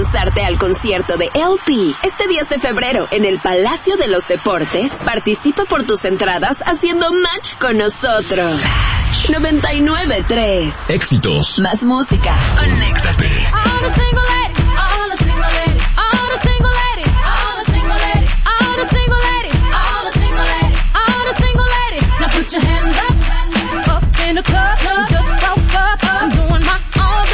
lanzarte al concierto de LP este 10 de febrero en el Palacio de los Deportes, participa por tus entradas haciendo match con nosotros. 99.3 Éxitos. Más música. Conéctate.